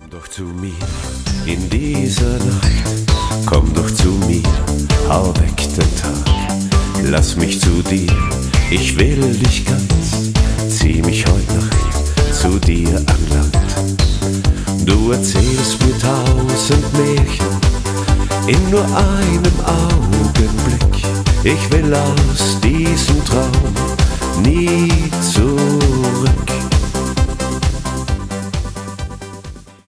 Komm doch zu mir in dieser Nacht, komm doch zu mir, hau weg den Tag. Lass mich zu dir, ich will dich ganz, zieh mich heut Nacht zu dir an Land. Du erzählst mir 1000 Märchen in nur einem Augenblick. Ich will aus dir